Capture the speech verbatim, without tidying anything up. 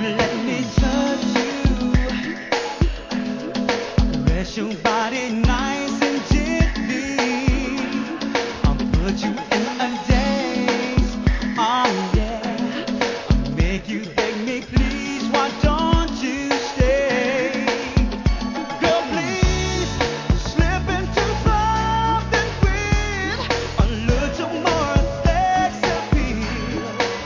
Let me touch you, caress your body nice and gently. I'll put you in a daze. Oh yeah, I'll make you